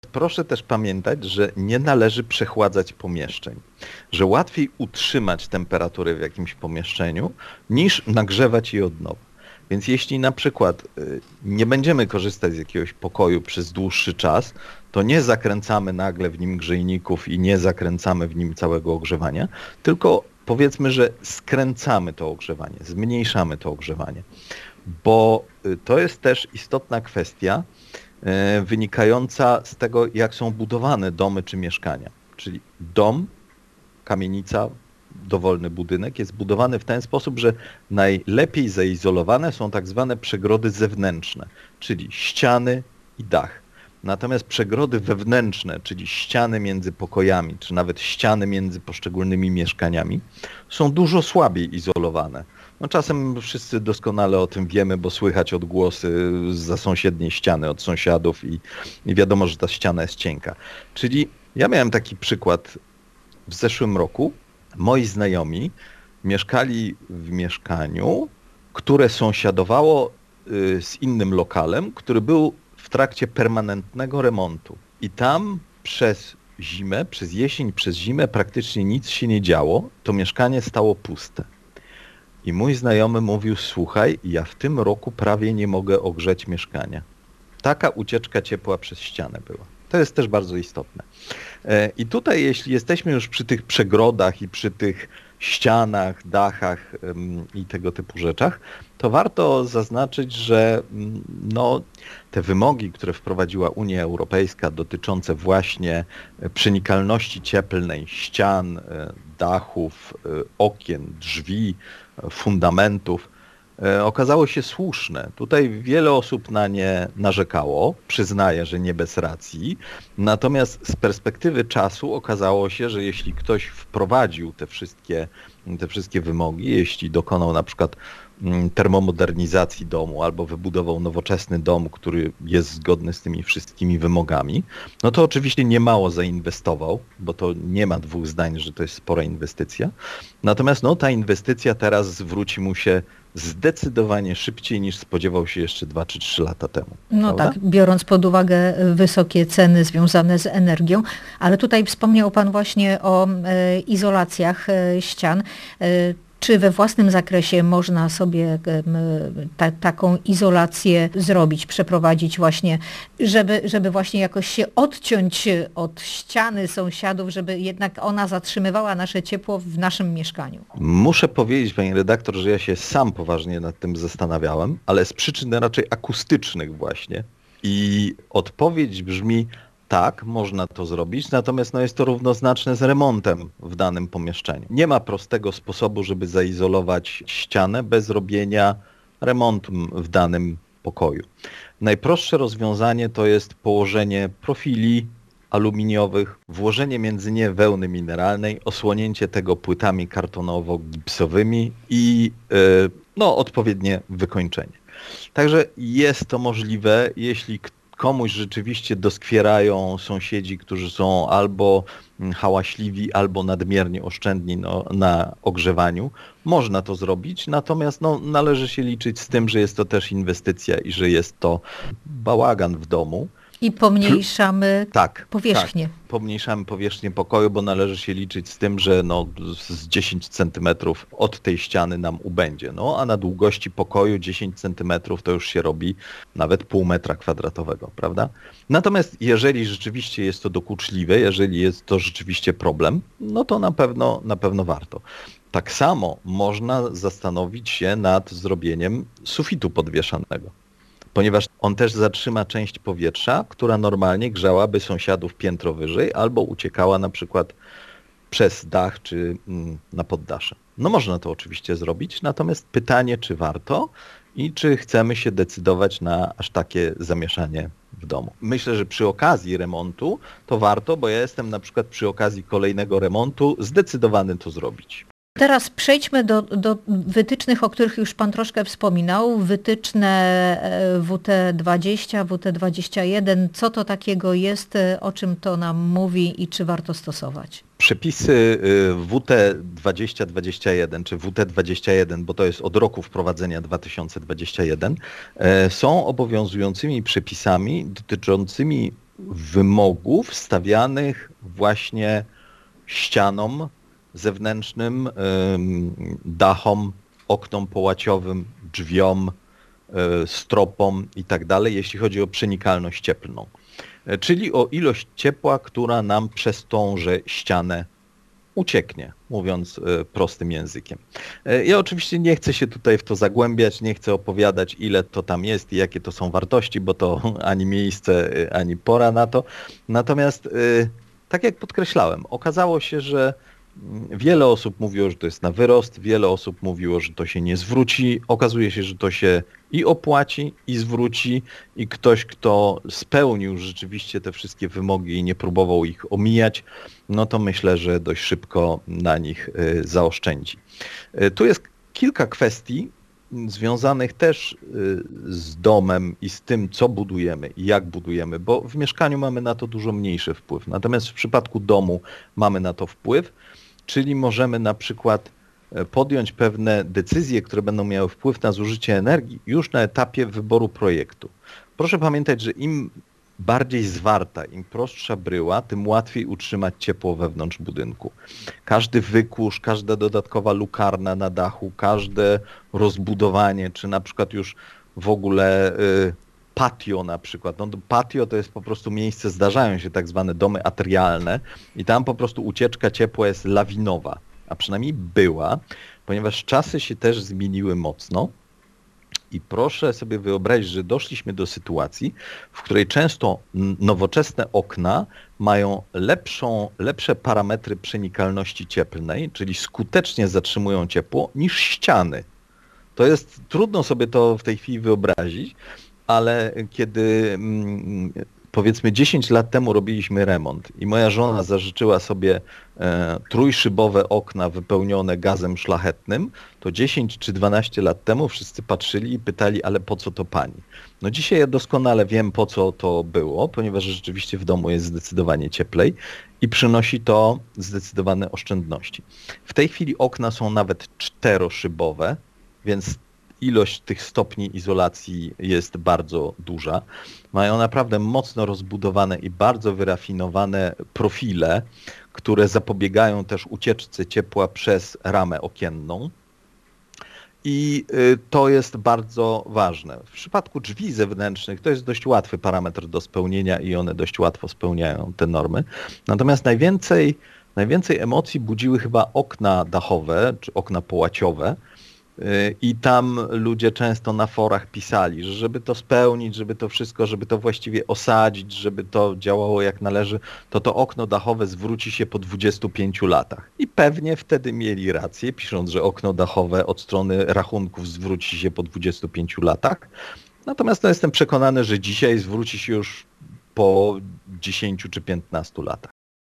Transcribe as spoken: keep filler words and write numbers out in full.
Proszę też pamiętać, że nie należy przechładzać pomieszczeń, że łatwiej utrzymać temperaturę w jakimś pomieszczeniu niż nagrzewać je od nowa. Więc jeśli na przykład nie będziemy korzystać z jakiegoś pokoju przez dłuższy czas, to nie zakręcamy nagle w nim grzejników i nie zakręcamy w nim całego ogrzewania, tylko powiedzmy, że skręcamy to ogrzewanie, zmniejszamy to ogrzewanie. Bo to jest też istotna kwestia wynikająca z tego, jak są budowane domy czy mieszkania. Czyli dom, kamienica, dowolny budynek jest budowany w ten sposób, że najlepiej zaizolowane są tak zwane przegrody zewnętrzne, czyli ściany i dach. Natomiast przegrody wewnętrzne, czyli ściany między pokojami, czy nawet ściany między poszczególnymi mieszkaniami, są dużo słabiej izolowane. No czasem wszyscy doskonale o tym wiemy, bo słychać odgłosy zza sąsiedniej ściany od sąsiadów i, i wiadomo, że ta ściana jest cienka. Czyli ja miałem taki przykład w zeszłym roku. Moi znajomi mieszkali w mieszkaniu, które sąsiadowało z innym lokalem, który był w trakcie permanentnego remontu. I tam przez zimę, przez jesień, przez zimę praktycznie nic się nie działo. To mieszkanie stało puste. I mój znajomy mówił, słuchaj, ja w tym roku prawie nie mogę ogrzeć mieszkania. Taka ucieczka ciepła przez ścianę była. To jest też bardzo istotne. I tutaj, jeśli jesteśmy już przy tych przegrodach i przy tych ścianach, dachach i tego typu rzeczach, to warto zaznaczyć, że no, te wymogi, które wprowadziła Unia Europejska dotyczące właśnie przenikalności cieplnej ścian, dachów, okien, drzwi, fundamentów, okazało się słuszne. Tutaj wiele osób na nie narzekało, przyznaję, że nie bez racji, natomiast z perspektywy czasu okazało się, że jeśli ktoś wprowadził te wszystkie, te wszystkie wymogi, jeśli dokonał na przykład termomodernizacji domu albo wybudował nowoczesny dom, który jest zgodny z tymi wszystkimi wymogami, no to oczywiście niemało zainwestował, bo to nie ma dwóch zdań, że to jest spora inwestycja. Natomiast no, ta inwestycja teraz zwróci mu się zdecydowanie szybciej niż spodziewał się jeszcze dwa czy trzy lata temu. No prawda? tak, biorąc pod uwagę wysokie ceny związane z energią, ale tutaj wspomniał Pan właśnie o e, izolacjach e, ścian. E, Czy we własnym zakresie można sobie ta, taką izolację zrobić, przeprowadzić właśnie, żeby, żeby właśnie jakoś się odciąć od ściany sąsiadów, żeby jednak ona zatrzymywała nasze ciepło w naszym mieszkaniu? Muszę powiedzieć, pani redaktor, że ja się sam poważnie nad tym zastanawiałem, ale z przyczyn raczej akustycznych właśnie. I odpowiedź brzmi: tak, można to zrobić, natomiast no jest to równoznaczne z remontem w danym pomieszczeniu. Nie ma prostego sposobu, żeby zaizolować ścianę bez robienia remontu w danym pokoju. Najprostsze rozwiązanie to jest położenie profili aluminiowych, włożenie między nie wełny mineralnej, osłonięcie tego płytami kartonowo-gipsowymi i yy, no, odpowiednie wykończenie. Także jest to możliwe, jeśli komuś rzeczywiście doskwierają sąsiedzi, którzy są albo hałaśliwi, albo nadmiernie oszczędni no, na ogrzewaniu. Można to zrobić, natomiast no, należy się liczyć z tym, że jest to też inwestycja i że jest to bałagan w domu. I pomniejszamy tak, powierzchnię. Tak, pomniejszamy powierzchnię pokoju, bo należy się liczyć z tym, że no, z dziesięć centymetrów od tej ściany nam ubędzie. No, a na długości pokoju dziesięć centymetrów to już się robi nawet pół metra kwadratowego, prawda? Natomiast jeżeli rzeczywiście jest to dokuczliwe, jeżeli jest to rzeczywiście problem, no to na pewno, na pewno warto. Tak samo można zastanowić się nad zrobieniem sufitu podwieszanego, ponieważ on też zatrzyma część powietrza, która normalnie grzałaby sąsiadów piętro wyżej albo uciekała na przykład przez dach czy na poddasze. No można to oczywiście zrobić, natomiast pytanie, czy warto i czy chcemy się decydować na aż takie zamieszanie w domu. Myślę, że przy okazji remontu to warto, bo ja jestem na przykład przy okazji kolejnego remontu zdecydowany to zrobić. Teraz przejdźmy do, do wytycznych, o których już Pan troszkę wspominał. Wytyczne W T dwadzieścia, W T dwadzieścia jeden. Co to takiego jest, o czym to nam mówi i czy warto stosować? Przepisy W T dwadzieścia dwadzieścia jeden czy W T dwadzieścia jeden, bo to jest od roku wprowadzenia dwa tysiące dwudziestego pierwszego, są obowiązującymi przepisami dotyczącymi wymogów stawianych właśnie ścianom zewnętrznym, dachom, oknom połaciowym, drzwiom, stropom i tak dalej, jeśli chodzi o przenikalność cieplną. Czyli o ilość ciepła, która nam przez tąże ścianę ucieknie, mówiąc prostym językiem. Ja oczywiście nie chcę się tutaj w to zagłębiać, nie chcę opowiadać, ile to tam jest i jakie to są wartości, bo to ani miejsce, ani pora na to. Natomiast, tak jak podkreślałem, okazało się, że wiele osób mówiło, że to jest na wyrost, wiele osób mówiło, że to się nie zwróci. Okazuje się, że to się i opłaci, i zwróci, i ktoś, kto spełnił rzeczywiście te wszystkie wymogi i nie próbował ich omijać, no to myślę, że dość szybko na nich zaoszczędzi. Tu jest kilka kwestii związanych też z domem i z tym, co budujemy i jak budujemy, bo w mieszkaniu mamy na to dużo mniejszy wpływ. Natomiast w przypadku domu mamy na to wpływ, czyli możemy na przykład podjąć pewne decyzje, które będą miały wpływ na zużycie energii już na etapie wyboru projektu. Proszę pamiętać, że im bardziej zwarta, im prostsza bryła, tym łatwiej utrzymać ciepło wewnątrz budynku. Każdy wykurz, każda dodatkowa lukarna na dachu, każde rozbudowanie, czy na przykład już w ogóle y, patio na przykład. No, patio to jest po prostu miejsce, zdarzają się tak zwane domy atrialne i tam po prostu ucieczka ciepła jest lawinowa, a przynajmniej była, ponieważ czasy się też zmieniły mocno. I proszę sobie wyobrazić, że doszliśmy do sytuacji, w której często nowoczesne okna mają lepszą, lepsze parametry przenikalności cieplnej, czyli skutecznie zatrzymują ciepło, niż ściany. To jest, trudno sobie to w tej chwili wyobrazić, ale kiedy powiedzmy dziesięć lat temu robiliśmy remont i moja żona zażyczyła sobie e, trójszybowe okna wypełnione gazem szlachetnym, to dziesięć czy dwanaście lat temu wszyscy patrzyli i pytali, ale po co to pani? No dzisiaj ja doskonale wiem, po co to było, ponieważ rzeczywiście w domu jest zdecydowanie cieplej i przynosi to zdecydowane oszczędności. W tej chwili okna są nawet czteroszybowe, więc ilość tych stopni izolacji jest bardzo duża. Mają naprawdę mocno rozbudowane i bardzo wyrafinowane profile, które zapobiegają też ucieczce ciepła przez ramę okienną. I to jest bardzo ważne. W przypadku drzwi zewnętrznych to jest dość łatwy parametr do spełnienia i one dość łatwo spełniają te normy. Natomiast najwięcej, najwięcej emocji budziły chyba okna dachowe czy okna połaciowe. I tam ludzie często na forach pisali, że żeby to spełnić, żeby to wszystko, żeby to właściwie osadzić, żeby to działało jak należy, to to okno dachowe zwróci się po dwudziestu pięciu latach. I pewnie wtedy mieli rację, pisząc, że okno dachowe od strony rachunków zwróci się po dwudziestu pięciu latach. Natomiast no, jestem przekonany, że dzisiaj zwróci się już po dziesięciu czy piętnastu latach.